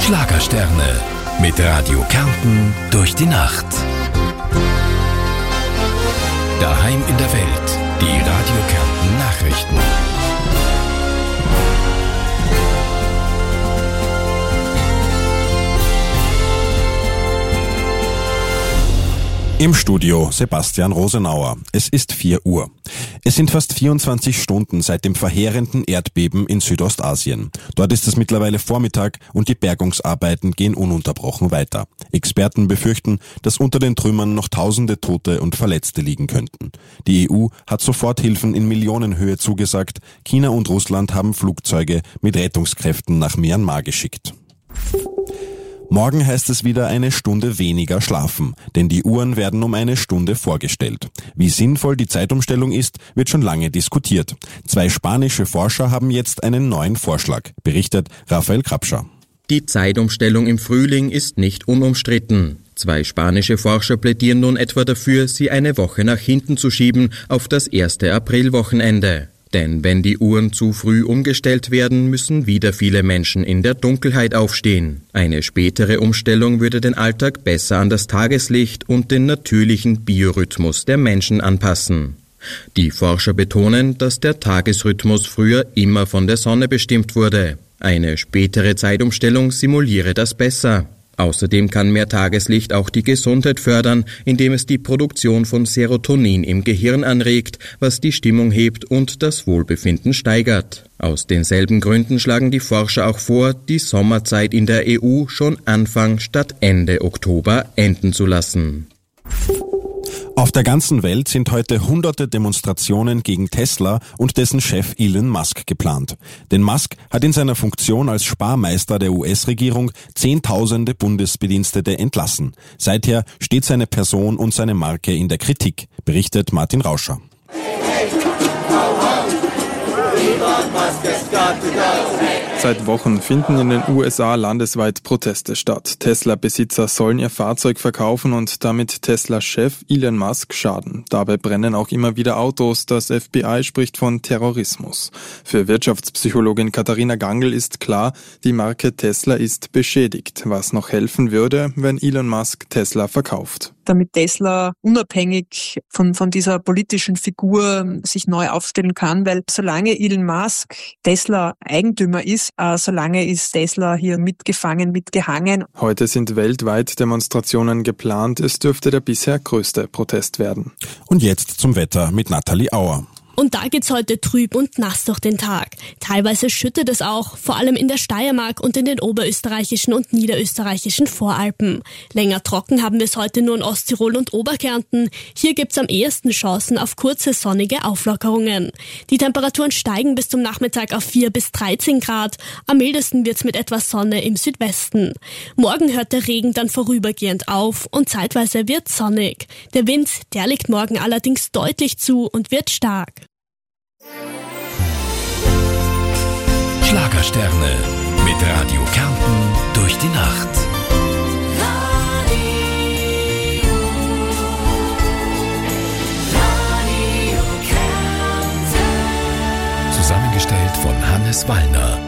Schlagersterne mit Radio Kärnten durch die Nacht. Daheim in der Welt, die Radio Kärnten Nachrichten. Im Studio Sebastian Rosenauer. Es ist 4 Uhr. Es sind fast 24 Stunden seit dem verheerenden Erdbeben in Südostasien. Dort ist es mittlerweile Vormittag und die Bergungsarbeiten gehen ununterbrochen weiter. Experten befürchten, dass unter den Trümmern noch Tausende Tote und Verletzte liegen könnten. Die EU hat Soforthilfen in Millionenhöhe zugesagt. China und Russland haben Flugzeuge mit Rettungskräften nach Myanmar geschickt. Morgen heißt es wieder eine Stunde weniger schlafen, denn die Uhren werden um eine Stunde vorgestellt. Wie sinnvoll die Zeitumstellung ist, wird schon lange diskutiert. 2 spanische Forscher haben jetzt einen neuen Vorschlag, berichtet Rafael Krapscher. Die Zeitumstellung im Frühling ist nicht unumstritten. 2 spanische Forscher plädieren nun etwa dafür, sie eine Woche nach hinten zu schieben auf das 1. Aprilwochenende. Denn wenn die Uhren zu früh umgestellt werden, müssen wieder viele Menschen in der Dunkelheit aufstehen. Eine spätere Umstellung würde den Alltag besser an das Tageslicht und den natürlichen Biorhythmus der Menschen anpassen. Die Forscher betonen, dass der Tagesrhythmus früher immer von der Sonne bestimmt wurde. Eine spätere Zeitumstellung simuliere das besser. Außerdem kann mehr Tageslicht auch die Gesundheit fördern, indem es die Produktion von Serotonin im Gehirn anregt, was die Stimmung hebt und das Wohlbefinden steigert. Aus denselben Gründen schlagen die Forscher auch vor, die Sommerzeit in der EU schon Anfang statt Ende Oktober enden zu lassen. Auf der ganzen Welt sind heute hunderte Demonstrationen gegen Tesla und dessen Chef Elon Musk geplant. Denn Musk hat in seiner Funktion als Sparmeister der US-Regierung Zehntausende Bundesbedienstete entlassen. Seither steht seine Person und seine Marke in der Kritik, berichtet Martin Rauscher. Seit Wochen finden in den USA landesweit Proteste statt. Tesla-Besitzer sollen ihr Fahrzeug verkaufen und damit Tesla-Chef Elon Musk schaden. Dabei brennen auch immer wieder Autos. Das FBI spricht von Terrorismus. Für Wirtschaftspsychologin Katharina Gangl ist klar, die Marke Tesla ist beschädigt. Was noch helfen würde, wenn Elon Musk Tesla verkauft. Damit Tesla unabhängig von dieser politischen Figur sich neu aufstellen kann, weil solange Elon Musk Tesla Eigentümer ist, solange ist Tesla hier mitgefangen, mitgehangen. Heute sind weltweit Demonstrationen geplant. Es dürfte der bisher größte Protest werden. Und jetzt zum Wetter mit Nathalie Auer. Und da geht's heute trüb und nass durch den Tag. Teilweise schüttet es auch, vor allem in der Steiermark und in den oberösterreichischen und niederösterreichischen Voralpen. Länger trocken haben wir es heute nur in Osttirol und Oberkärnten. Hier gibt's am ehesten Chancen auf kurze sonnige Auflockerungen. Die Temperaturen steigen bis zum Nachmittag auf 4 bis 13 Grad. Am mildesten wird's mit etwas Sonne im Südwesten. Morgen hört der Regen dann vorübergehend auf und zeitweise wird's sonnig. Der Wind, der legt morgen allerdings deutlich zu und wird stark. Schlagersterne mit Radio Kärnten durch die Nacht. Radio Kärnten. Zusammengestellt von Hannes Wallner.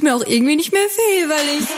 mir auch irgendwie nicht mehr weh, weil ich...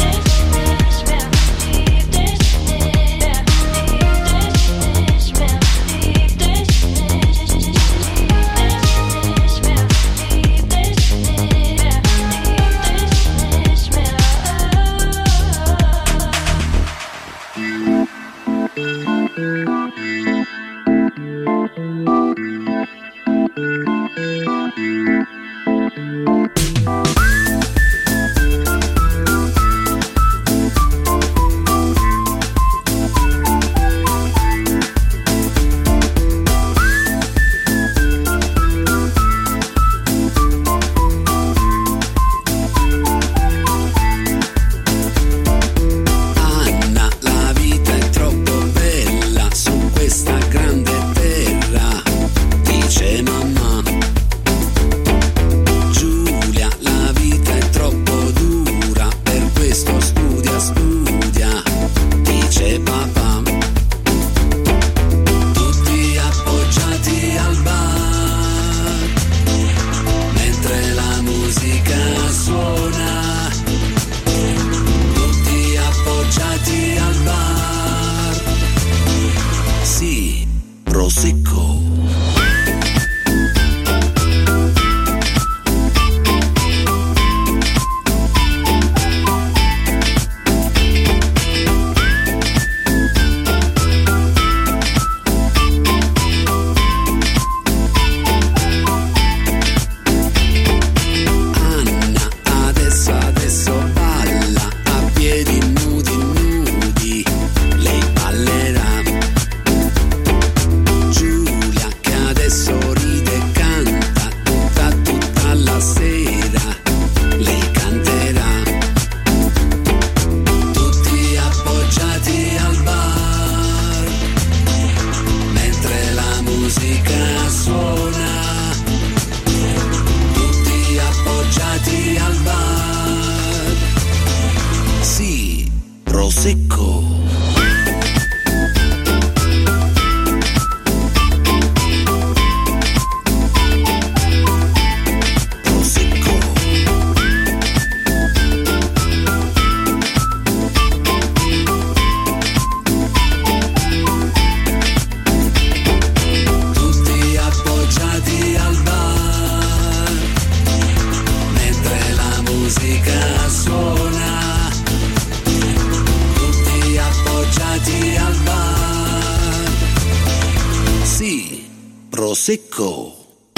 Prosecco.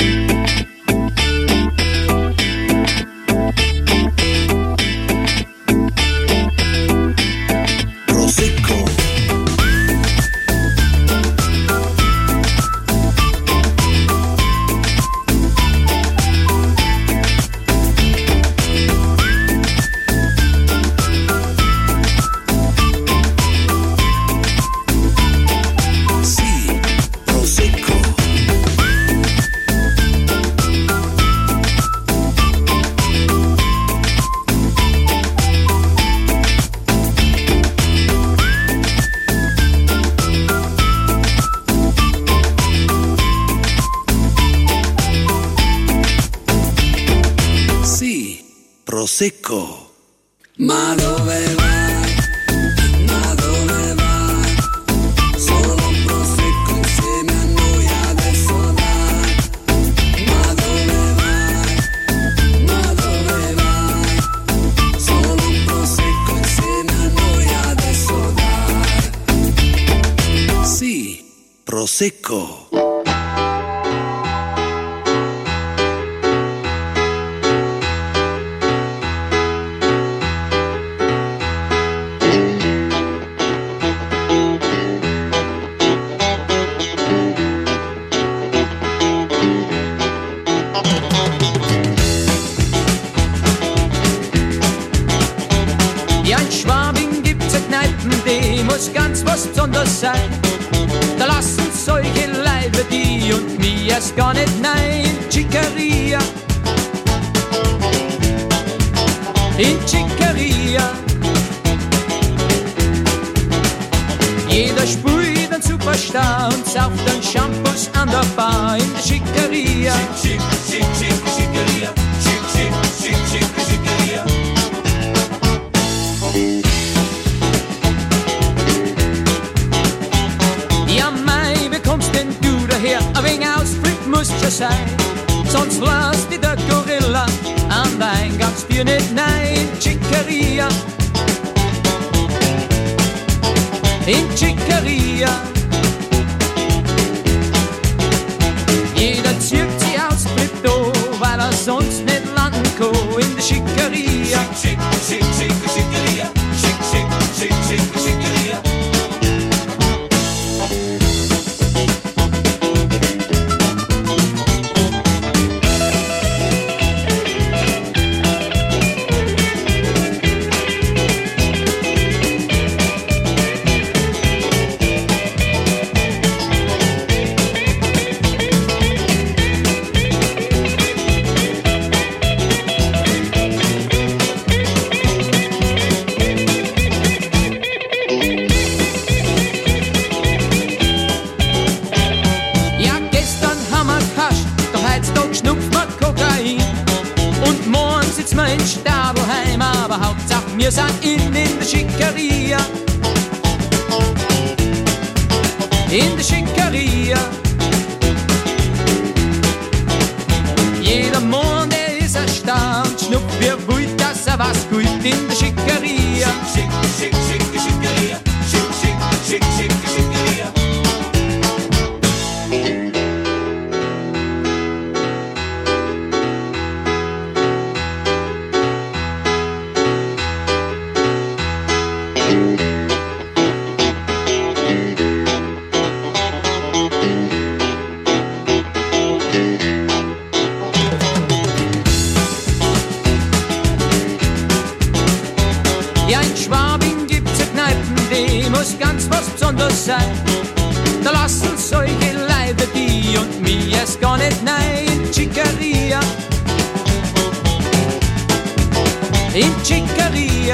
Prosecco. Ma dove vai? Ma dove vai? Solo un prosecco insieme a noi adesso dai. Ma dove vai? Ma dove vai? Solo un prosecco insieme a noi adesso dai. Sì, prosecco. Ganz was Besonderes sein. Da lassen solche Leiber die und mir erst gar nicht nein. Chicaria, in Chicaria. Jeder sprüht einen Superstar und sauft dann Shampoos an der Bar in der Chicaria. Chicaria. sein, sonst lässt die der Gorilla an der Eingangstür nicht nein. Chiqueria, in Chiqueria, jeder zieht sie aus Plito, weil er sonst nicht landen kann in der Chiqueria. Schick, schick, schick, schick, Chiqueria, schick, schick, schick, schick, Chiqueria. Wir sind in der Chiqueria, in der Chiqueria. Jeder Mann, der ist erstaunt, schnupft wie wild, dass was gut in der Chiqueria. Schick, schick, schick, schick, Chiqueria, schick, schick, schick, schick, Chiqueria. Sein. Da lassen solche Leiber die und mir es gar nicht nein. Chiqueria, in Chiqueria,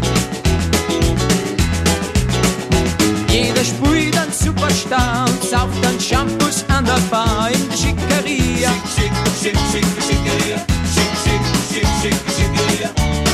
jeder spielt einen Superstar und sauft dann Shampoos an der Bar in der Chiqueria. Schick, schick, schick, schick, Chiqueria, schick, schick, schick, schick, Chiqueria.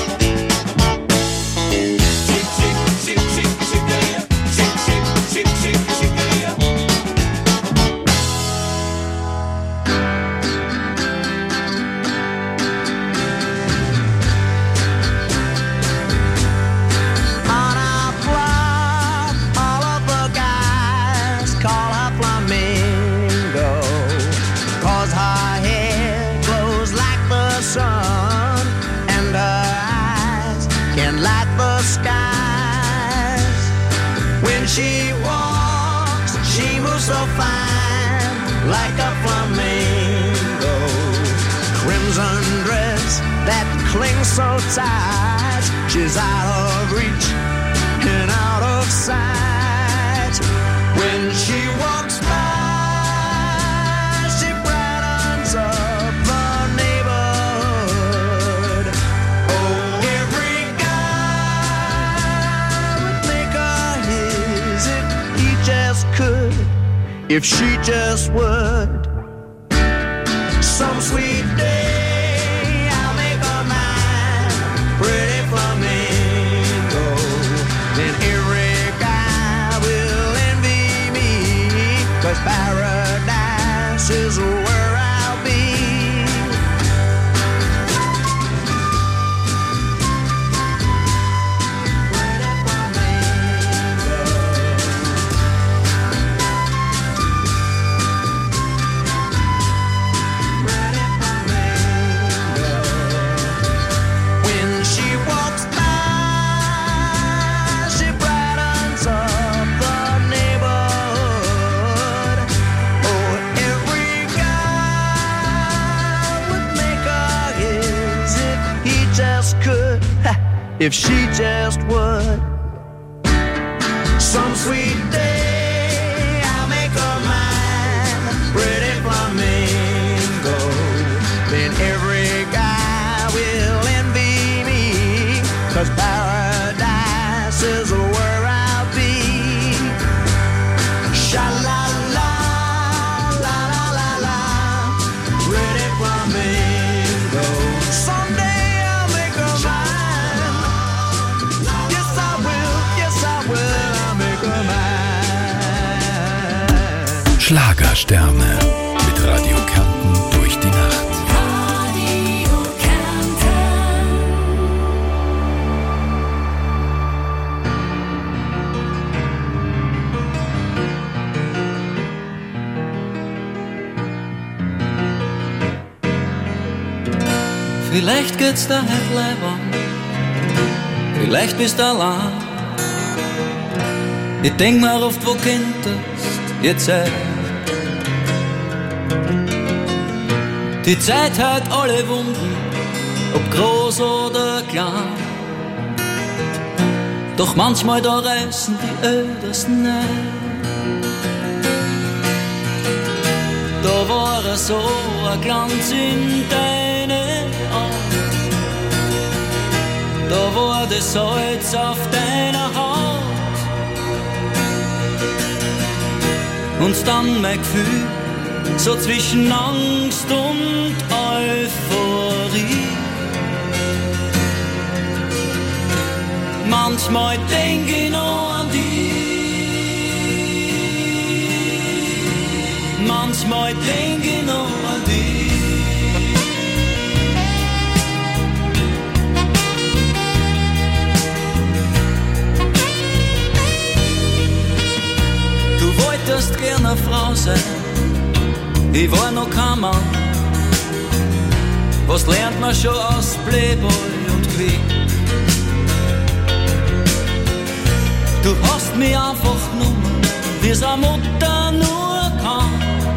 She walks, she moves so fine, like a flamingo. Crimson dress that clings so tight, she's out of reach and out of sight. When she walks by, she brightens up the neighborhood. Oh, every guy would make her his if he just could, if she just would. Some sweet day I'll make her mine, pretty flamingo. Then every guy will envy me, 'cause paradise is where I'll be. If she just would. Some sweet day I'll make her mine, pretty flamingo. Then every guy will envy me, 'cause paradise is where I'll be. Sha-la-la, la-la-la-la, pretty flamingo. Someday I'll make her mine. Schlagersterne mit Radio Kärnten Vielleicht geht's dir heute leiber, vielleicht bist du allein. Ich denk mir oft, wo könntest jetzt sein. Die Zeit heilt alle Wunden, ob groß oder klein. Doch manchmal da reißen die Ältesten ein. Da war so ein Glanz in deine Augen, da war das Salz auf deiner Haut. Und dann mein Gefühl, so zwischen Angst und Euphorie. Manchmal denk ich noch an dich, manchmal denk ich noch an dich. Du wolltest gerne eine Frau sein, ich war noch kein Mann. Was lernt man schon aus Playboy und Queen? Du hast mich einfach genommen, wie's eine Mutter nur kann.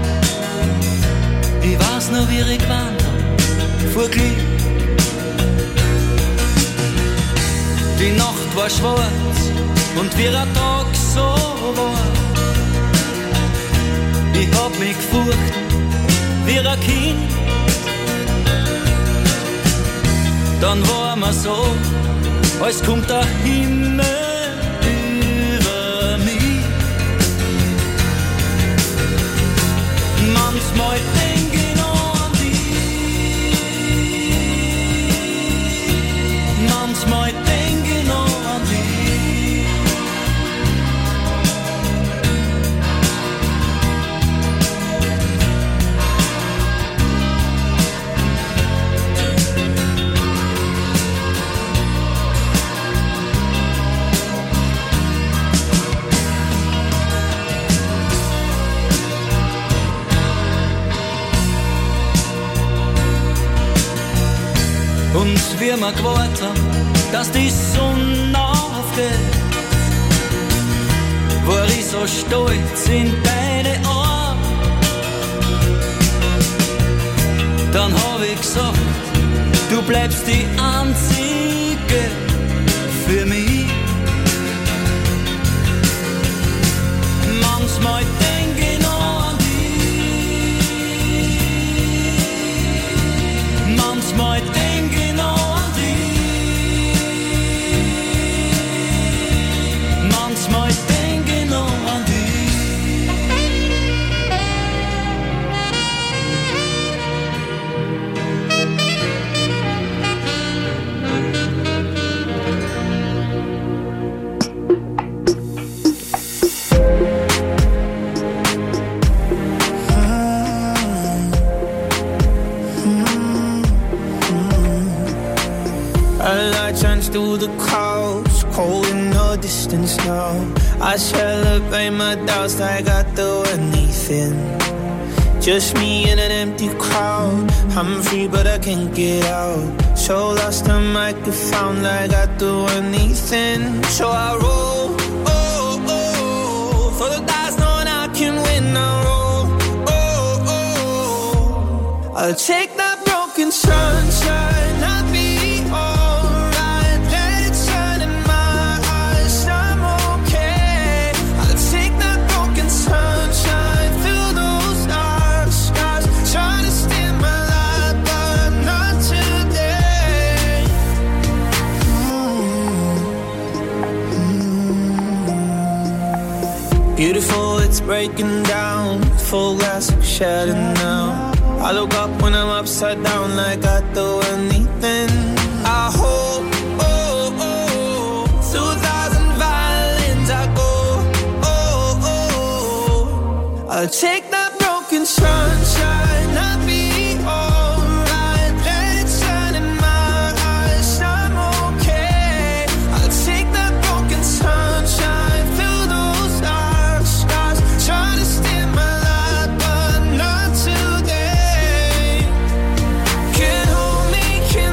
Ich weiß noch, wie ich gewarnt hab, vor Glück. Die Nacht war schwarz und wie ein Tag so war. Ich hab mich gefurcht wie ein Kind. Dann war mir so, als kommt der Himmel über mich. Manchmal denk ich noch an dich, manchmal denk ich noch an dich. Und wie wir gewartet haben, dass die Sonne aufgeht, war ich so stolz in deine Arme. Dann hab ich gesagt, du bleibst die Einzige für mich. Manchmal denk ich noch an dich, manchmal denk ich noch an dich, manchmal denk ich noch an dich. Through the clouds, cold in the distance now. I celebrate my doubts like I do anything. Just me in an empty crowd. I'm free but I can't get out. So lost I might get found like I do anything. So I roll, oh, oh, for the dice knowing I can win. I roll, oh, oh, I'll take that broken sunshine. I'll be beautiful, it's breaking down. Full glass of shattered now. I look up when I'm upside down like I do anything. I hope, oh, oh, through 1,000 violins I go, oh, oh, I'll take that broken sunshine. I'll be alright. Let it shine in my eyes. I'm okay. I'll take that broken sunshine. Trying to steal my life, but not today. Can't hold me, can't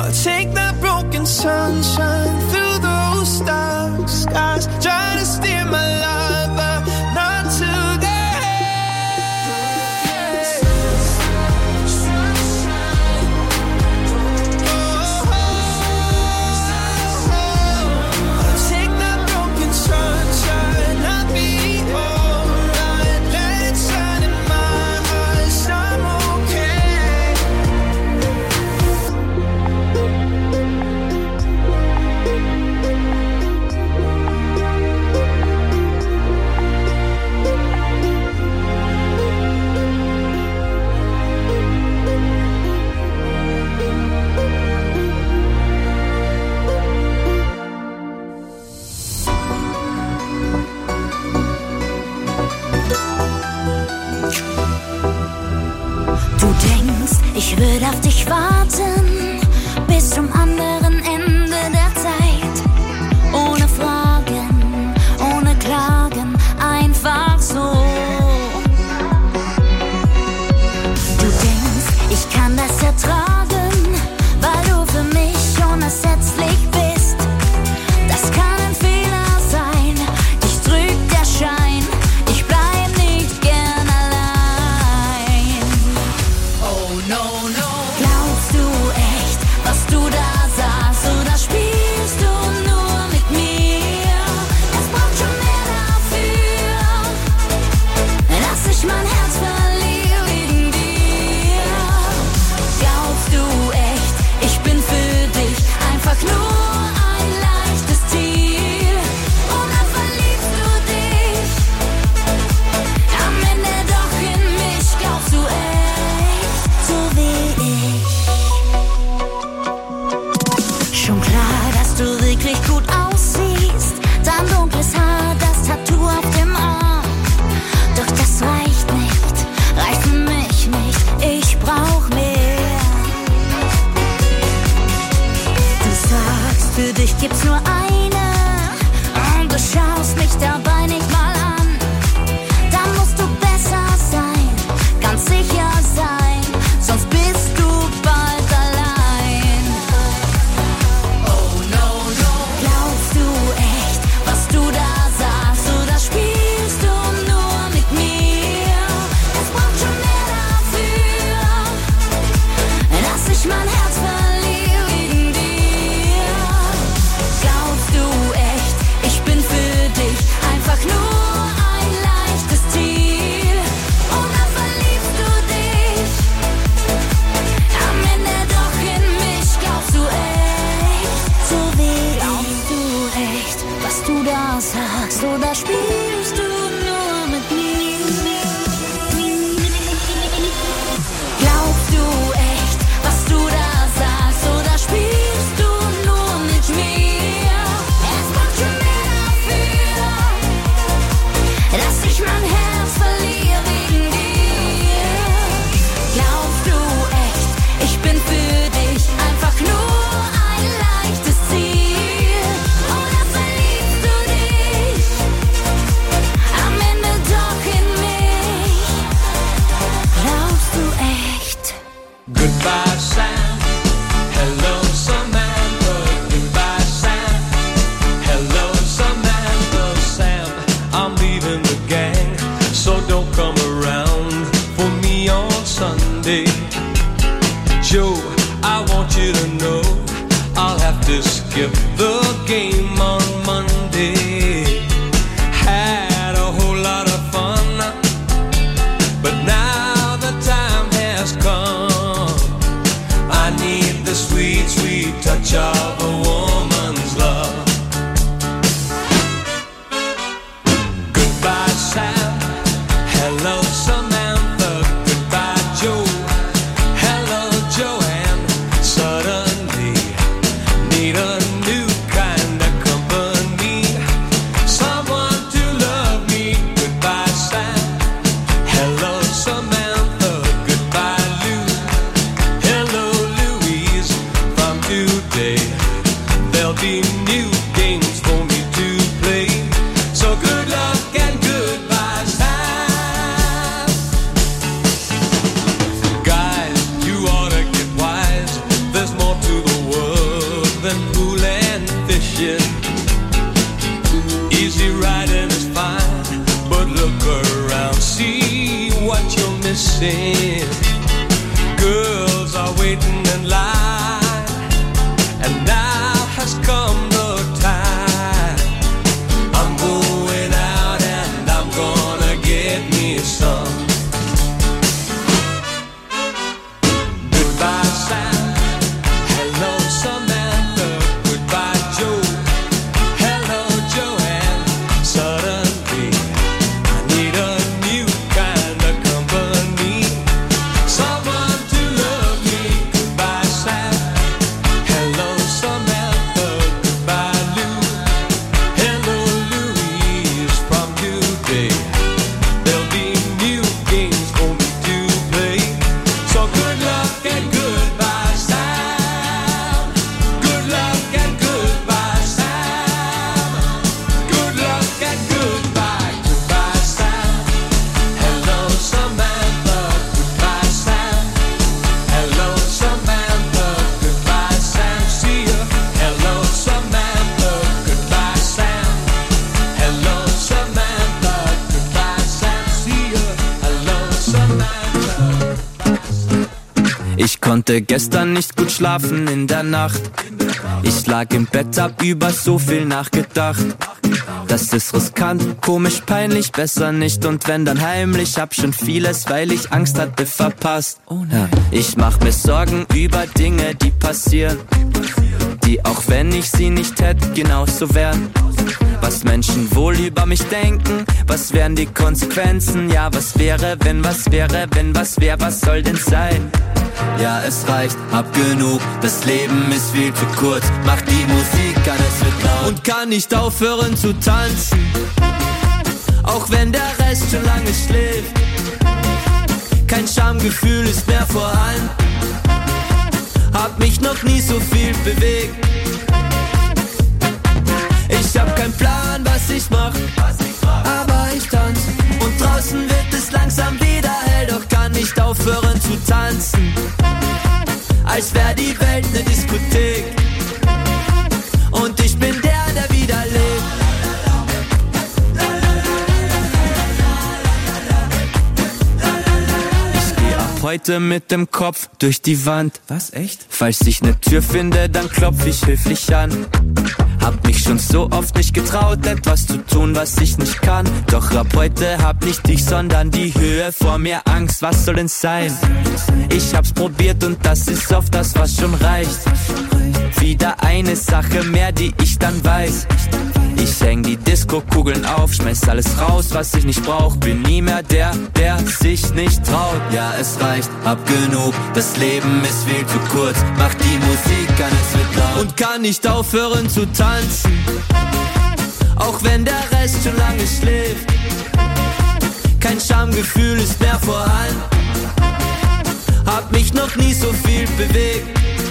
I'll take that broken sunshine through those dark skies. Try to steer my life, but not today. I'll take that broken sunshine, I'll be alright. Let it shine in my eyes, I'm okay. Du denkst, ich würde auf dich warten, bis zum anderen Ende der Zeit. Ohne Fragen, ohne Klagen, einfach so. Du denkst, ich kann das ertragen, weil du für mich unersetzlich bist. Das kann ein Fehler sein, dich trügt der Schein, ich bleib nicht gern allein. Oh no, no. Glaubst du echt, was du da sagst, oder spielst du nur mit mir? Es braucht schon mehr dafür, dass ich mein Herz verliere wegen dir. Glaubst du echt, ich bin für dich einfach nur ein leichtes Ziel? Oder verliebst du dich am Ende doch in mich? Glaubst du echt, so wie ich? Schon klar, dass du wirklich gut aussiehst. Dein dunkles Haar, das Tattoo auf dem Arm. Doch das reicht für mich nicht. Ich brauch mehr. Du sagst, für dich gibt's nur eine, und du schaust mich dabei nicht mal an. Dann musst du besser sein, ganz sicher sein, sonst bist du bald allein. Oh no, no. Glaubst du echt, was du da sagst, oder spielst du nur mit mir? Es braucht schon mehr dafür, dass ich mein Herz verliere wegen dir. Glaubst du echt, ich bin für dich einfach nur ein leichtes Ziel? Oder verliebst du dich am Ende doch in mich? Glaubst du echt, so wie ich? Glaubst du echt, was du da sagst, oder spielst du nur mit mir? Glaubst du echt, was du da sagst, oder spielst du nur mit mir? Es braucht schon mehr dafür, dass ich mein Herz verliere wegen dir. Glaubst du echt, ich bin für dich einfach nur ein leichtes Ziel? Oder verliebst du dich am Ende doch in mich? Glaubst du echt? Goodbye, Sam. Hello, Samantha. Goodbye, Sam. Hello, Samantha. Sam, I'm leaving the gang, so don't come around for me on Sunday. Joe, I want you to know I'll have to skip the game on Monday. Had a whole lot of fun, but now the time has come. I need the sweet, sweet touch of a woman's love. Goodbye, Sam. Hello, Samantha. Goodbye, Joe. Hello, Joanne. Suddenly need a new kind of company. Someone to love me. Goodbye, Sam. Hello, Samantha. Goodbye, Lou. Hello, Louise. From today waiting. Girls are waiting in line, and now has come the time. I'm going out and I'm gonna get me some. Goodbye Sam, hello Samantha, goodbye Joe, hello Joanne. Suddenly I need a new kind of company, someone to love me. Goodbye Sam, hello Samantha, goodbye Lou, hello Louise. From today there'll be new games for me to play. So good luck and goodbye Sam, good luck and goodbye Sam, good luck and goodbye, goodbye Sam. Hello Samantha, goodbye Sam, hello Samantha, goodbye Sam. See ya. Hello Samantha, goodbye Sam, hello Samantha, goodbye Sam. See ya. Hello Samantha. Ich konnte gestern nicht gut schlafen in der Nacht. Ich lag im Bett, hab über so viel nachgedacht. Das ist riskant, komisch, peinlich, besser nicht. Und wenn dann heimlich, hab schon vieles, weil ich Angst hatte, verpasst. Ja, ich mach mir Sorgen über Dinge, die passieren, die, auch wenn ich sie nicht hätte, genauso wären. Was Menschen wohl über mich denken, was wären die Konsequenzen? Ja, was wäre, wenn was wäre, wenn was wär, was soll denn sein? Ja, es reicht, hab genug, das Leben ist viel zu kurz. Mach die Musik an, es wird laut und kann nicht aufhören zu tanzen, auch wenn der Rest schon lange schläft. Kein Schamgefühl ist mehr vorhanden, hab mich noch nie so viel bewegt. Ich hab keinen Plan, was ich mach, aber ich tanz. Und draußen wird es langsam wieder hell, doch kann nicht aufhören zu tanzen, als wär die Welt ne Diskothek. Und ich bin der wieder lebt. Ich geh ab heute mit dem Kopf durch die Wand. Was, echt? Falls ich ne Tür finde, dann klopf ich höflich an. Hab mich schon so oft nicht getraut, etwas zu tun, was ich nicht kann. Doch ab heute hab nicht ich, sondern die Höhe vor mir Angst. Was soll denn sein? Ich hab's probiert und das ist oft das, was schon reicht. Wieder eine Sache mehr, die ich dann weiß. Ich häng die Disco-Kugeln auf, schmeiß alles raus, was ich nicht brauch. Bin nie mehr der sich nicht traut. Ja, es reicht, hab genug, das Leben ist viel zu kurz. Mach die Musik an, es wird laut und kann nicht aufhören zu tanzen, auch wenn der Rest schon lange schläft. Kein Schamgefühl ist mehr vorhanden, hab mich noch nie so viel bewegt.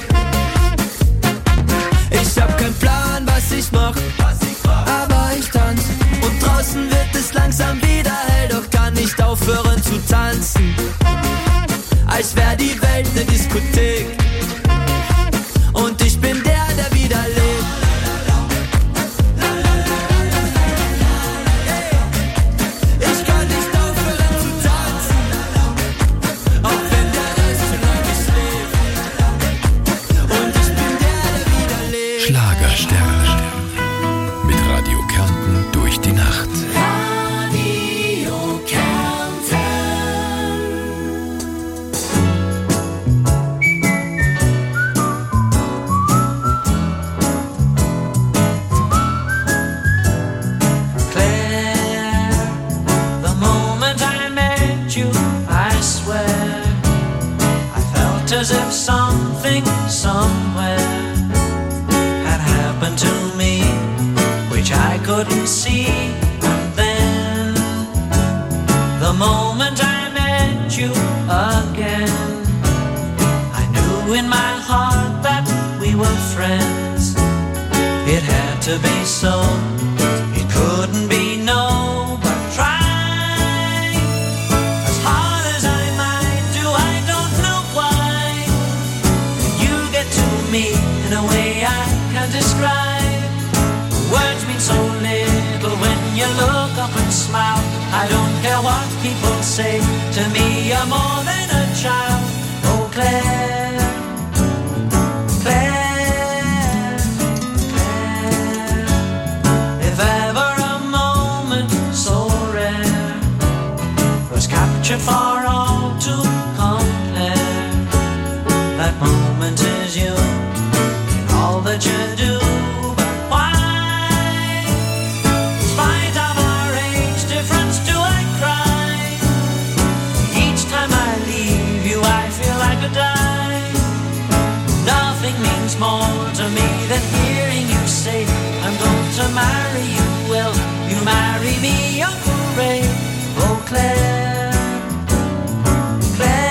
Ich hab keinen Plan, was ich mach, aber ich tanz. Und draußen wird es langsam wieder hell, doch kann nicht aufhören zu tanzen, als wär die Welt ne Diskothek. Und ich bin der wieder lebt. Ich kann nicht aufhören zu tanzen, auch wenn der Rest schon lange schläft. Und ich bin der wieder lebt. Schlagersterne mit Radio Kärnten durch die Nacht. Radio Kärnten. Claire, the moment I met you, I swear, I felt as if something somewhere had happened to me, which I couldn't see. And then, the moment I met you again, I knew in my heart that we were friends. It had to be so, it couldn't be no, but try as hard as I might do, I don't know why. You get to me in a way I can't describe. Words mean so little when you look up and smile. I don't care what people say. To me you're more than a child. Oh Claire, Claire, Claire. If ever a moment so rare was captured for all to compare, that moment is you in all that you do. But why, in spite of our age difference, do I cry? Each time I leave you I feel like a die. Nothing means more to me than hearing you say I'm going to marry you. Will you marry me, Uncle Ray? Oh Claire, Claire.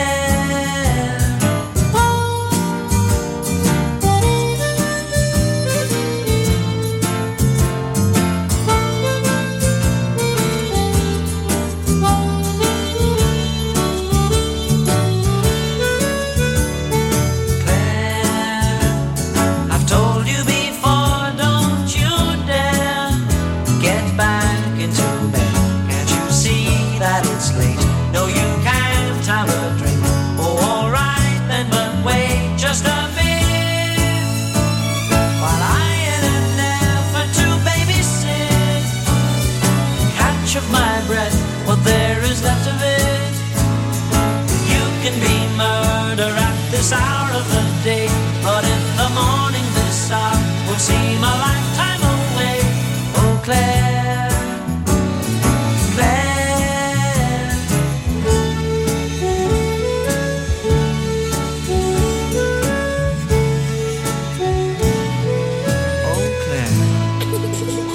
I've told you before, don't you dare get back into bed. Can't you see that it's late? No, you can't have a drink. Oh, alright then, but wait just a bit while I in an effort to babysit catch of my breath, what there is left of it. You can be murder at this hour of the day, but in the morning this hour would seem a lifetime away. Oh Claire, Claire. Oh Claire.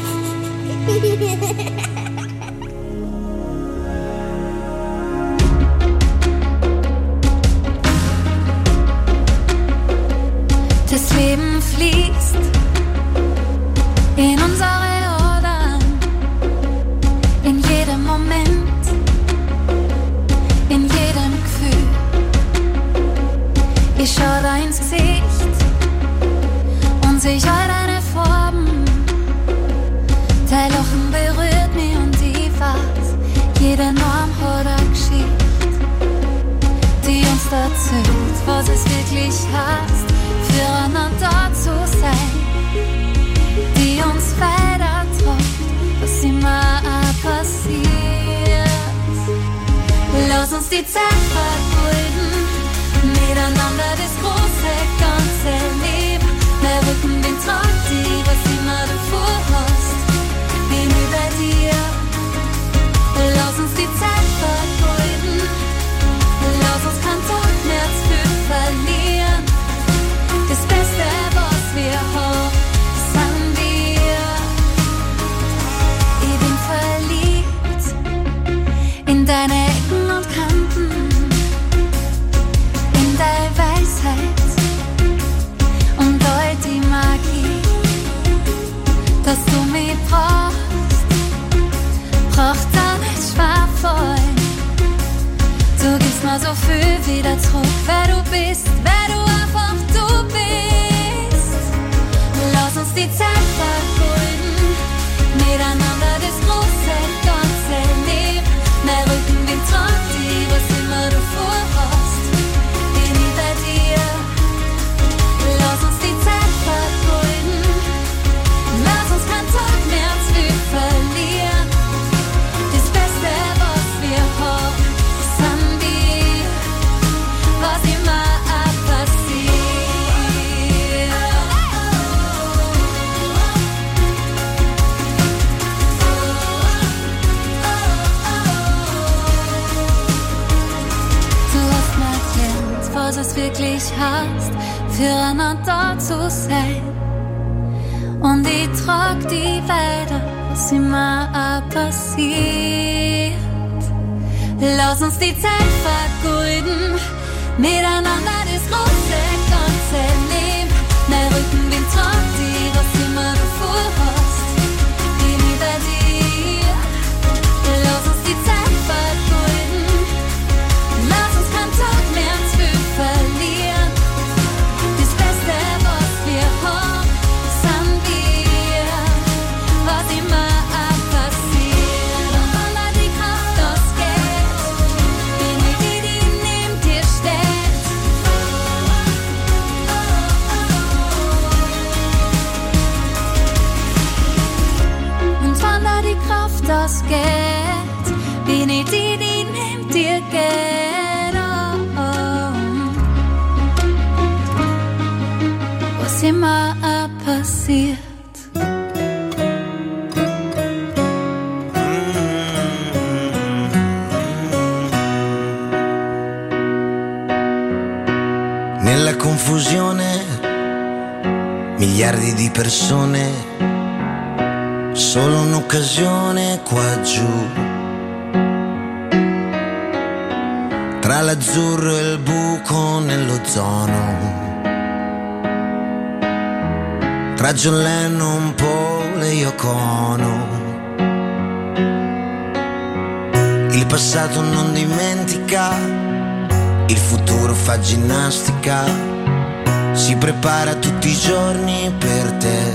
Das Leben fließt in unsere Adern, in jedem Moment, in jedem Gefühl. Ich schau da ins Gesicht und seh all deine Farben. Dein Lachen berührt mich und ich weiß, jeder Name hat eine Geschichte, die uns erzählt, was es wirklich heißt, füreinander zu sein, die uns weiterträgt, was immer auch passiert. Lass uns die Zeit vergeuden, miteinander das große ganze Leben. Mein Rückenwind tragt die, was immer du vorhast, bin über dir. Lass uns die Zeit vergeuden, lass uns keinen Tag mehr zu viel verlieren. Das Beste, was wir haben, sind wir. Ich bin verliebt in deine Ecken und Kanten, in deine Weisheit und all die Magie, dass du mich brauchst, braucht da nicht schwer fallen. Du gibst mir so viel wieder zurück, wer du bist, wer du einfach du bist. Lass uns die Zeit vergeuden, miteinander das große ganze Leben. Mein Rückenwind tragt die, was immer du vorhast, bin ich bei dir. Lass uns die Zeit vergeuden, lass uns keinen Tag mehr zu viel verlieren. Das Beste, was wir haben, sind wir, was immer auch passiert. Du hast mir erklärt, was es wirklich heißt, füreinander zu sein. Und ich trag die weiter, was immer auch passiert. Lass uns die Zeit vergeuden, miteinander das große ganze Leben. Mein Rückenwind tragt die, was immer du vorhast, bin ich bei dir. Lass uns die Zeit vergeuden, lass uns keinen Tag mehr zu viel verlieren. Das Beste, was wir haben, sind wir, was immer auch passiert. Und dann die was geht, bin ich die neben dir geht. Was immer passiert. Nella confusione, miliardi di persone, solo un'occasione qua giù. Tra l'azzurro e il buco nell'ozono, tra John Lennon, Paul e Yoko Ono. Il passato non dimentica, il futuro fa ginnastica, si prepara tutti i giorni per te.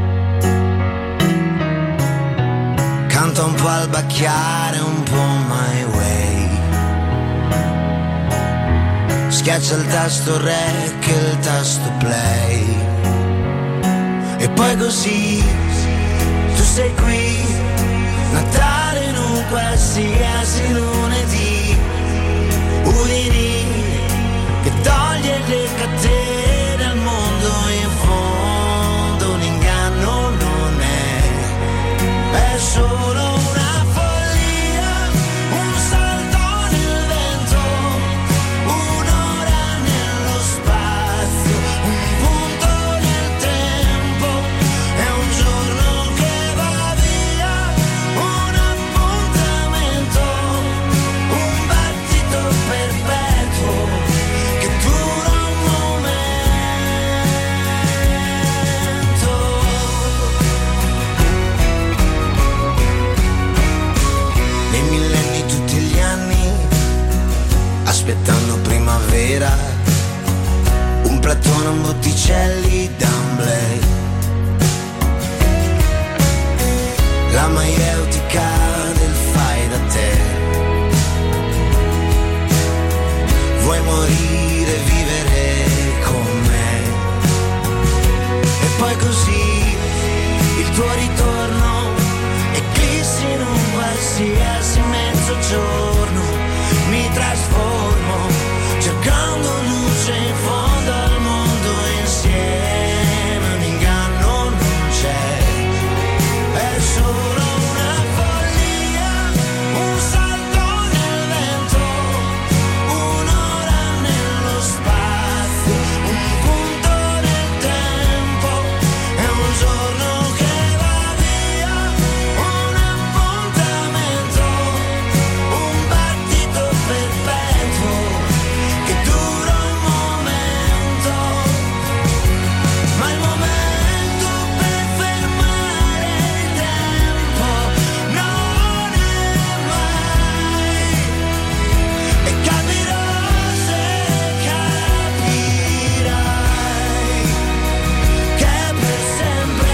Canta un po' al bacchiare, un po' my way. Schiaccia il tasto rec e il tasto play. E poi così tu sei qui, Natale in un qualsiasi lunedì. Udini che toglie le catene al mondo, in fondo un inganno non è solo una follia, un salto nel vento, un'ora nello spazio, un punto nel tempo, è un giorno che va via, un appuntamento, un battito perpetuo che dura un momento. Nei millenni tutti gli anni, aspettando primavera, un platone, un Botticelli, d'Amblè, la maieutica del fai da te. Vuoi morire, vivere con me. E poi così il tuo ritorno eclissi in un qualsiasi mezzogiorno. Mi trasformo cercando luce in fondo al mondo, insieme un inganno non c'è, è solo una follia, un salto nel vento, un'ora nello spazio, un punto nel tempo, è un giorno che va via, un appuntamento, un battito perpetuo che dura un momento, ma il momento per fermare il tempo non è mai, e capirò se capirai che è per sempre.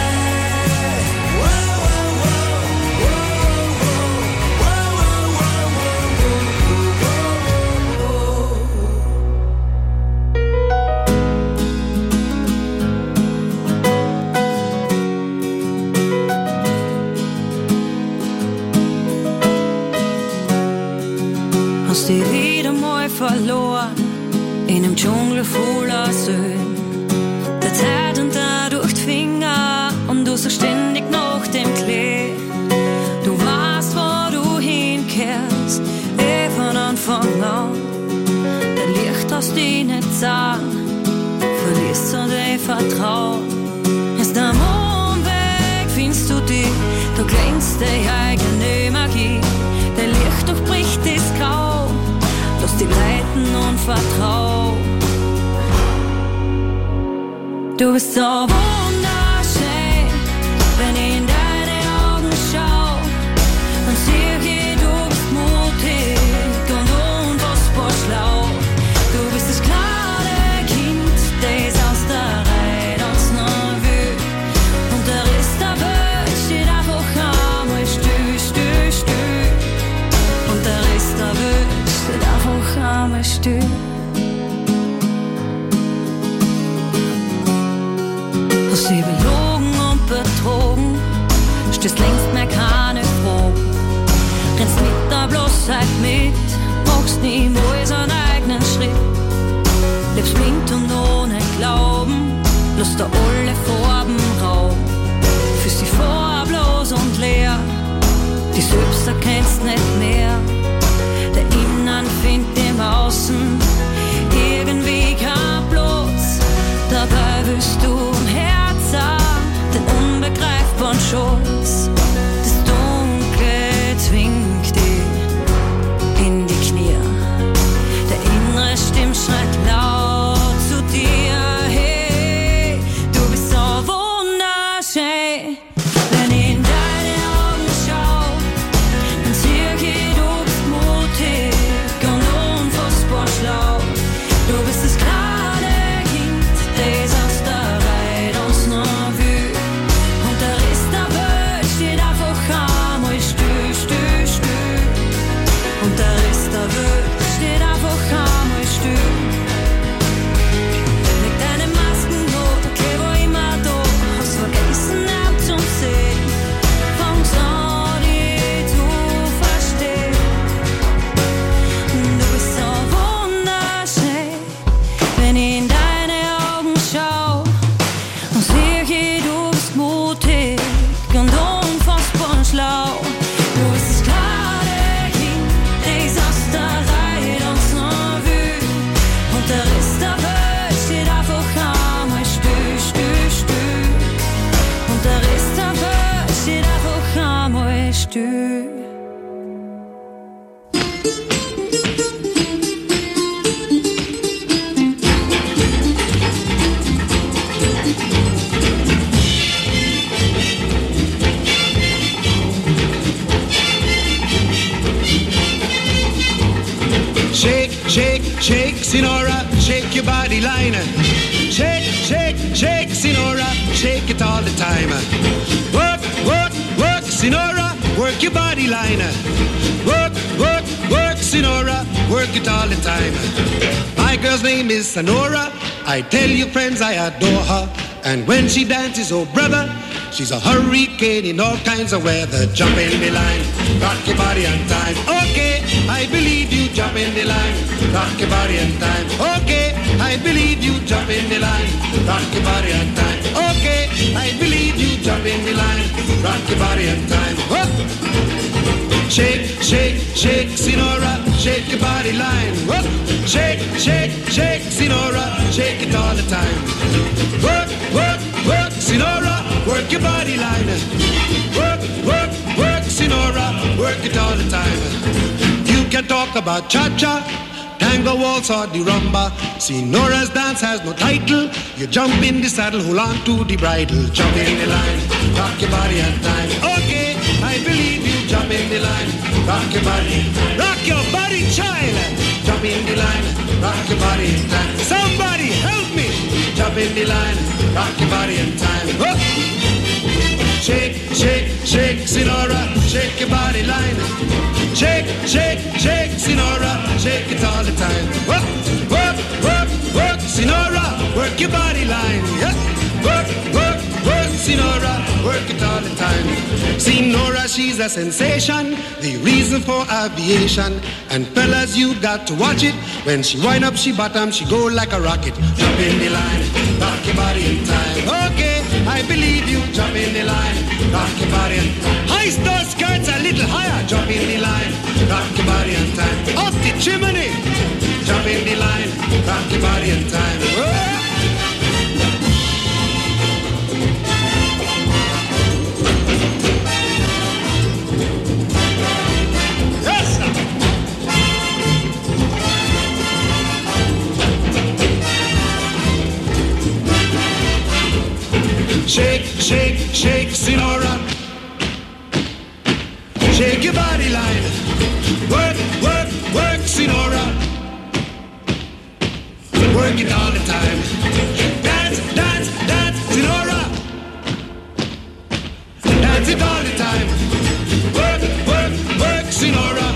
Hast dich wieder mal verloren in einem Dschungel voller Söhn. Der Zeit und da durch die Finger und du so ständig nach dem Klee. Du weißt, wo du hinkehrst, von Anfang an. Der Licht aus dich nicht sehen, verlierst du dein Vertrauen. Erst am Umweg findest du dich, da glänzt deine eigene Magie. Der Licht durchbricht das Grau, lass die leiten und vertrau. Du bist so wunderschön, wenn ich in deine Augen schau, dann sieh ich, du bist mutig und unfassbar schlau. Du bist das kleine Kind, das aus der Reihe tanzt noch will, und der Rest der Welt steht einfach einmal still, still, still, und der Rest der Welt steht einfach einmal still. Hast sie belogen und betrogen, stößt längst mehr keine Fragen. machst niemals einen eigenen Schritt. Lebst blind und ohne Glauben, lässt da alle Farben Raum. Fühlst dich farblos und leer, die selbst erkennst nicht mehr. Der Innen findet im Außen irgendwie kein Platz. Dabei willst du im Herzen den unbegreifbaren Schatz. Das Dunkle zwingt dich in die Knie. Der innere Stimme schreit laut zu dir. Hey, du bist so wunderschön. Wenn ich in deine Augen schau, dann sehe ich, du bist mutig und unfassbar schlau. Du bist das gerade Kind, das aus der Reihe uns noch will. Und der Rest der Welt steht einfach einmal still, still, still. Und der Rest der Welt steht einfach einmal still. Leg deine Masken hoch, okay, wo immer da. Hast vergessen, ab zum Sehen. Fang's an, die zu verstehen. Du bist so wunderschön. Wenn ich in deine Augen schau, dann sehe ich, du bist mutig und unfassbar schlau. Du bist das kleine Kind, das aus der Reihe uns noch will. Und der Rest der Welt steht einfach einmal still, still, still. Und der Rest der Welt steht einfach einmal still. Shake, shake, shake, Sinora, shake your body line. Shake, shake, shake, Sinora, shake it all the time. Work, work, work, Sinora, work your body line. Work, work, work, Sinora, work it all the time. My girl's name is Sonora. I tell you friends I adore her. And when she dances, oh brother, she's a hurricane in all kinds of weather. Jump in the line, rock your body on time. Okay, I believe you, jump in the line, rock your body on time. Okay, I believe you, jump in the line, rock your body on time. Okay, I believe you, jump in the line, rock your body on time. Whoop. Shake, shake, shake, Sinora, shake your body line. Whoop. Shake, shake, shake, Sinora, shake it all the time. Work, work, work, Sinora, work your body line. Work, work, work, Sinora, work it all the time. You can talk about cha-cha, tango waltz or the rumba. Sinora's dance has no title. You jump in the saddle, hold on to the bridle. Jump in the line, rock your body on time. Okay, I believe you, jump in the line, rock your body. Rock your body, child. Jump in the line, rock your body in time. Somebody help me. Jump in the line, rock your body in time. Whoop. Shake, shake, shake, Sinora, shake your body line. Shake, shake, shake, Sinora, shake it all the time. Work, work, work, work, Sinora, work your body line. Yeah. Work, work, work, Sinora, work it all the time. Sinora, she's a sensation, the reason for aviation. And fellas, you got to watch it. When she wind up, she bottom, she go like a rocket. Jump in the line, rock your body in time. Okay, I believe you, jump in the line, rock your body in time. High star skirts a little higher, jump in the line, rock your body in time. Up the chimney, jump in the line, rock your body in time. Whoa. Shake, shake, shake, Sinora. Shake your body line. Work, work, work, Sinora. Work it all the time. Dance, dance, dance, Sinora. Dance it all the time. Work, work, work, Sinora.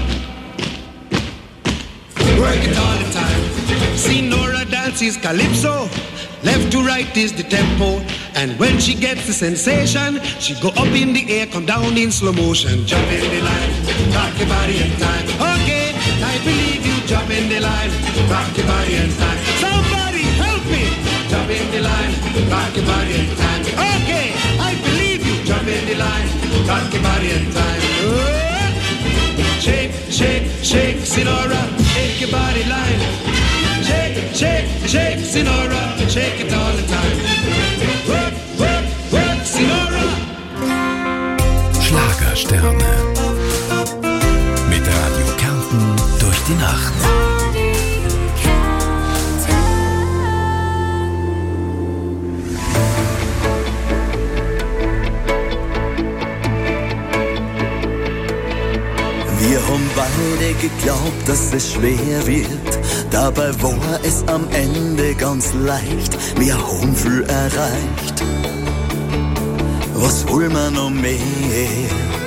Work it all the time. Sinora dances calypso. Left to right is the tempo. And when she gets the sensation, she go up in the air, come down in slow motion. Jump in the line, rock your body in time. Okay, I believe you. jump in the line, rock your body in time. Somebody help me! Jump in the line, rock your body in time. Okay, I believe you. Jump in the line, rock your body in time. Shake, shake, shake, Sinora, shake your body line. Shake, shake, shake, Sinora, shake it all the time. Work, work, work, Sinora. Schlagersterne. Mit Radio Kärnten durch die Nacht. Wir haben beide geglaubt, dass es schwer wird. Dabei war es am Ende ganz leicht. Wir haben viel erreicht. Was wollen wir noch mehr?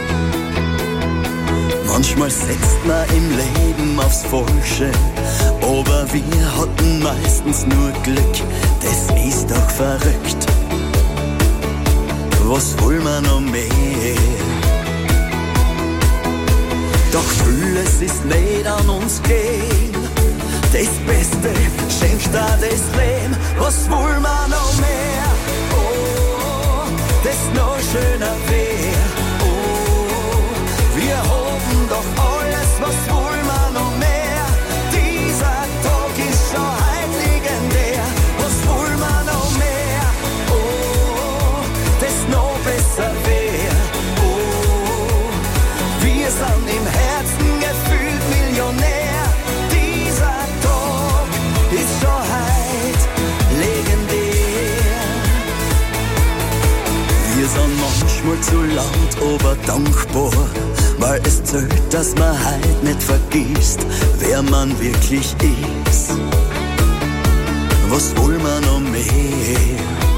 Manchmal setzt man im Leben aufs Falsche, aber wir hatten meistens nur Glück. Das ist doch verrückt. Was wollen wir noch mehr? Doch vieles ist nicht an uns gehen. Das Beste schenkt da das Leben. Was wollen wir noch mehr? Oh, das noch schöner wär. Oh, wir haben doch alles. Was wollen wir noch mehr? Dieser Tag ist schon heut legendär. Was wollen wir noch mehr? Oh, das noch besser wär. Oh, wir sind im Herzen gefühlt Millionär. Dieser Tag ist schon heut legendär. Wir sind manchmal zu laut, aber dankbar, weil es zählt, dass man halt nicht vergisst, wer man wirklich ist. Was wollen wir noch mehr?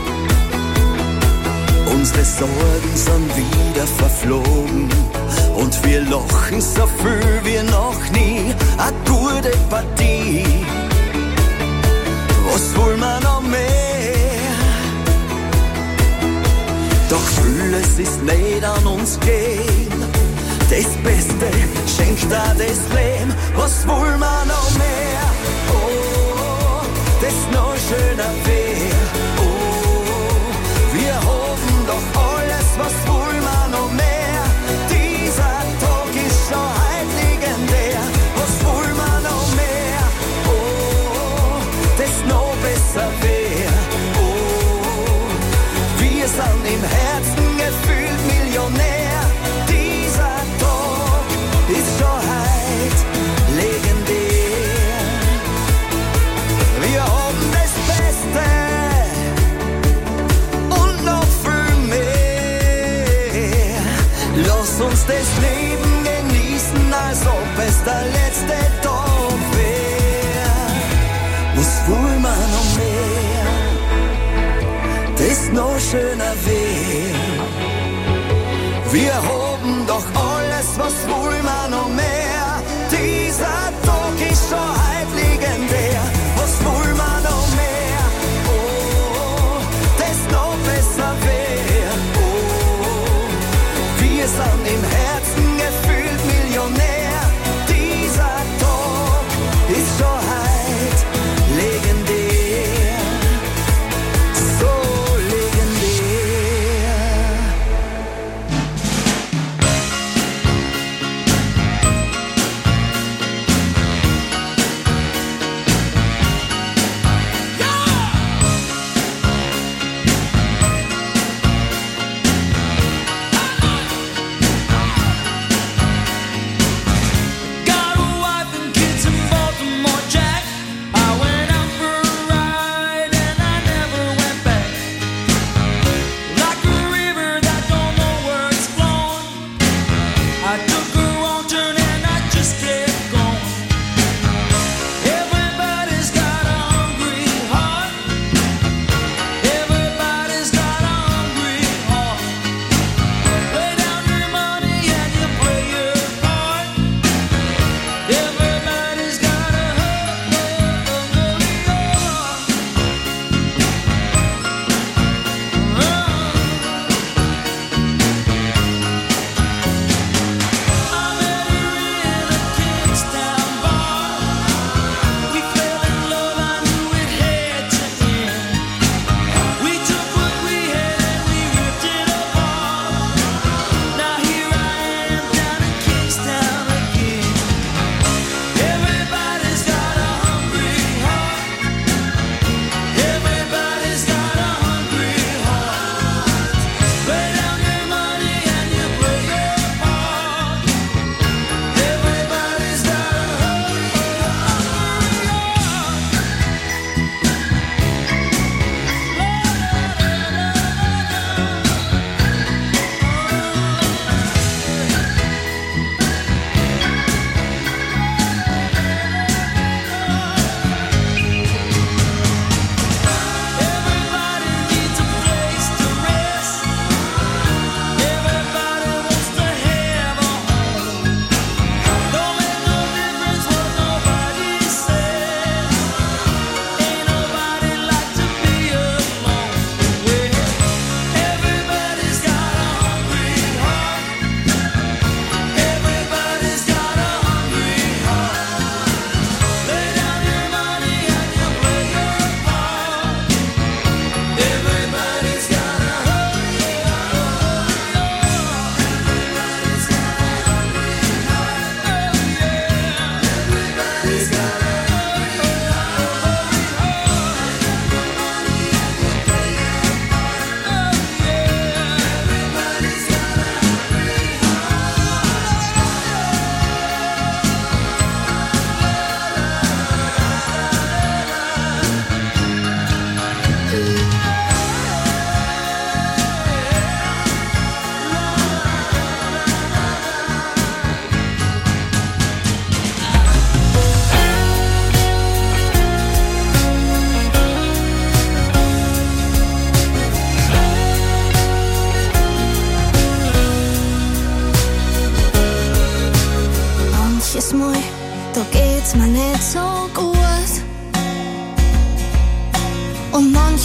Unsere Sorgen sind wieder verflogen und wir lachen so viel wie noch nie. A gute Partie. Was wollen wir noch mehr? Doch vieles ist nicht an uns gehen. Das Beste schenkt da das Leben. Was wollen wir noch mehr? Oh, das noch schöner wär. Oh, wir haben doch alles. Was wollen wir noch mehr? Dieser Tag ist schon heut legendär. Was wollen wir noch mehr? Oh, das noch besser wär. Oh, wir sind im Herzen gefühlt Millionär. Dieser Tag ist schon heut legendär. Wir haben das Beste und noch viel mehr. Lass uns das Leben genießen, als ob es der letzte Tag wär. Was wollen wir noch mehr? Das noch schöner wär. Wir haben doch alles, was wollen wir noch mehr? Dieser Tag ist schon heut legendär. Was wollen wir noch mehr? Oh, das noch besser wär. Oh, wir sind im Herzen gefühlt Millionär. Dieser Tag ist schon heut legendär. So legendär.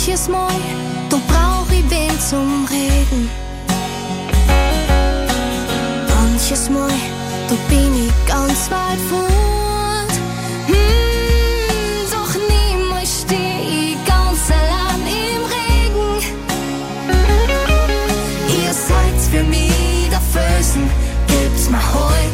Manches Mal, da brauch ich wen zum Reden. Manches Mal, da bin ich ganz weit fort. Doch niemals steh ich ganz allein im Regen. Ihr seid für mich der Felsen, gebt's mir heut.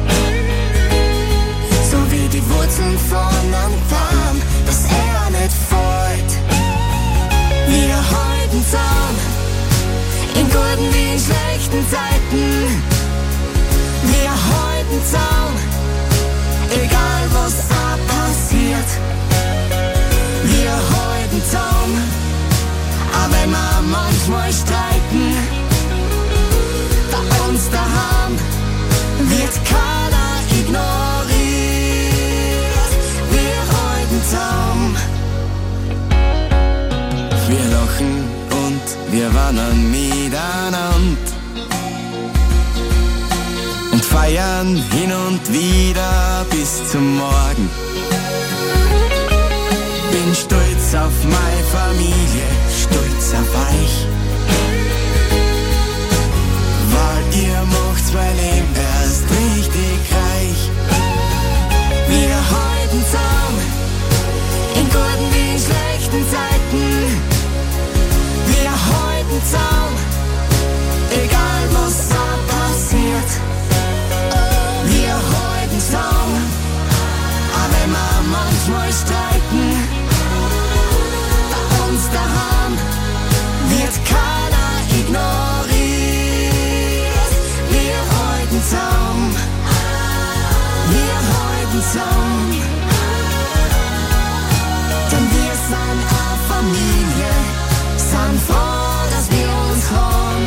So wie die Wurzeln von einem Baum, dass er nicht fällt. Wir halten zusammen, in guten wie in schlechten Zeiten. Wir halten zusammen, egal was auch passiert. Wir halten zusammen, auch wenn wir manchmal streiten. Bei uns daheim wird keiner ignoriert. Wir halten zusammen. Wir lachen und wir wandern miteinander und feiern hin und wieder bis zum Morgen. Bin stolz auf meine Familie, stolz auf euch, weil ihr macht's mein Leben erst richtig reich. Wir halten zusammen, in guten wie in schlechten Zeiten. Wir halten zusammen, egal was auch passiert. Wir halten zusammen, auch wenn wir manchmal streiten. Bei uns daheim wird keiner ignoriert. Wir halten zusammen, wir halten zusammen. Denn wir sind eine Familie, sind froh, dass wir uns haben.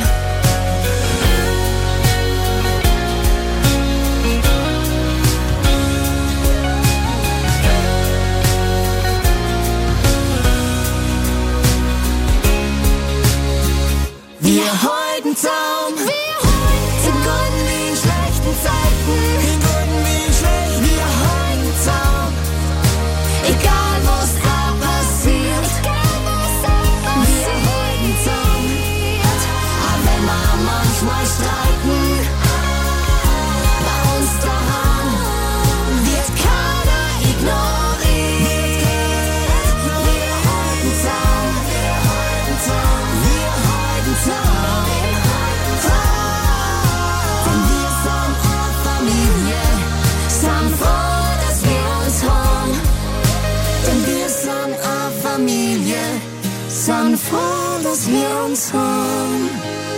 Wir halten zusammen, in guten wie in schlechten Zeiten. Wir halten zusammen, egal was auch passiert. Wir halten zusammen, auch wenn wir manchmal streiten. Bei uns daheim wird keiner ignoriert. Wir halten zusammen, wir halten zusammen, wir halten zusammen. Denn wir sind eine Familie, sind froh, dass wir uns haben. Denn wir sind eine Familie, sind froh, dass wir uns haben.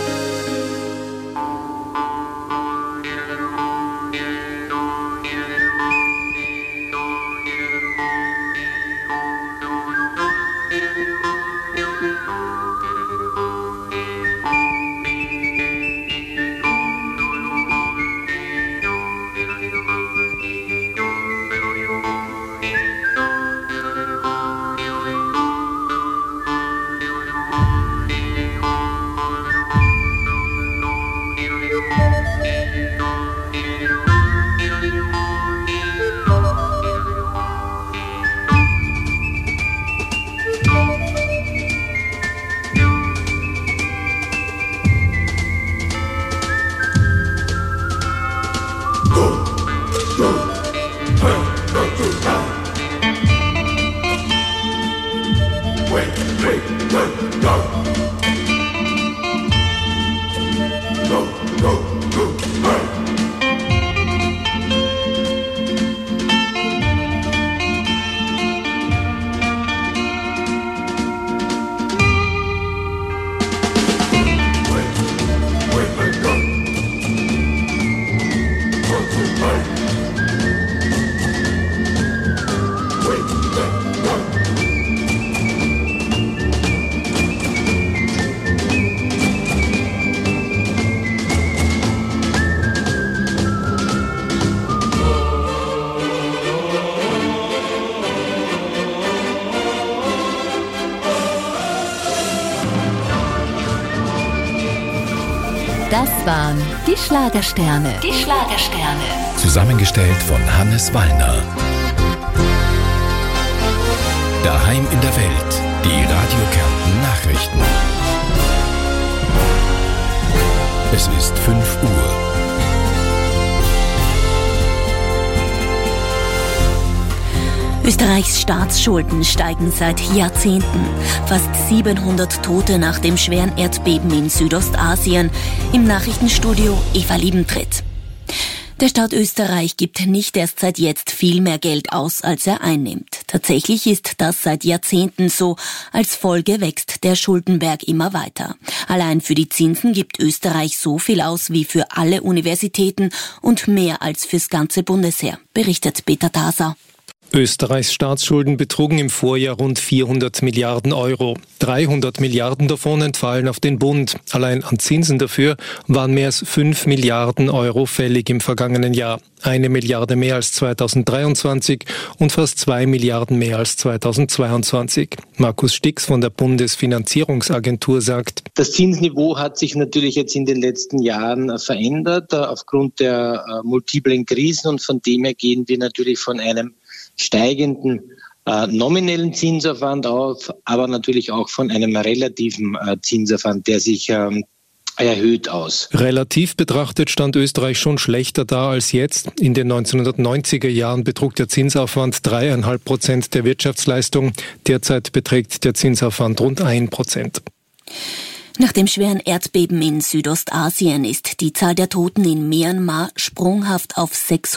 Das waren die Schlagersterne. Die Schlagersterne. Zusammengestellt von Hannes Wallner. Daheim in der Welt. Die Radio Kärnten Nachrichten. Es ist 5 Uhr. Österreichs Staatsschulden steigen seit Jahrzehnten. Fast 700 Tote nach dem schweren Erdbeben in Südostasien. Im Nachrichtenstudio Eva Liebentritt. Der Staat Österreich gibt nicht erst seit jetzt viel mehr Geld aus, als er einnimmt. Tatsächlich ist das seit Jahrzehnten so. Als Folge wächst der Schuldenberg immer weiter. Allein für die Zinsen gibt Österreich so viel aus wie für alle Universitäten und mehr als fürs ganze Bundesheer, berichtet Peter Taser. Österreichs Staatsschulden betrugen im Vorjahr rund 400 Milliarden Euro. 300 Milliarden davon entfallen auf den Bund. Allein an Zinsen dafür waren mehr als 5 Milliarden Euro fällig im vergangenen Jahr. 1 Milliarde mehr als 2023 und fast 2 Milliarden mehr als 2022. Markus Stix von der Bundesfinanzierungsagentur sagt: Das Zinsniveau hat sich natürlich jetzt in den letzten Jahren verändert aufgrund der multiplen Krisen, und von dem her gehen wir natürlich von einem steigenden nominellen Zinsaufwand auf, aber natürlich auch von einem relativen Zinsaufwand, der sich erhöht aus. Relativ betrachtet stand Österreich schon schlechter da als jetzt. In den 1990er Jahren betrug der Zinsaufwand 3,5% der Wirtschaftsleistung. Derzeit beträgt der Zinsaufwand rund 1%. Nach dem schweren Erdbeben in Südostasien ist die Zahl der Toten in Myanmar sprunghaft auf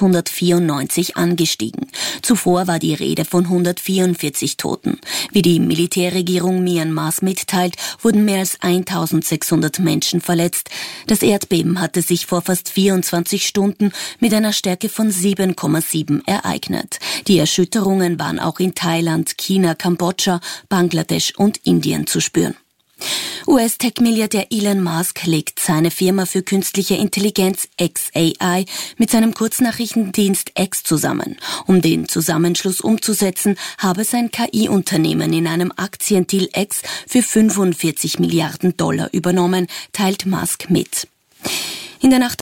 694 angestiegen. Zuvor war die Rede von 144 Toten. Wie die Militärregierung Myanmars mitteilt, wurden mehr als 1600 Menschen verletzt. Das Erdbeben hatte sich vor fast 24 Stunden mit einer Stärke von 7,7 ereignet. Die Erschütterungen waren auch in Thailand, China, Kambodscha, Bangladesch und Indien zu spüren. US-Tech-Milliardär Elon Musk legt seine Firma für künstliche Intelligenz xAI mit seinem Kurznachrichtendienst X zusammen. Um den Zusammenschluss umzusetzen, habe sein KI-Unternehmen in einem Aktiendeal X für 45 Milliarden Dollar übernommen, teilt Musk mit. In der Nacht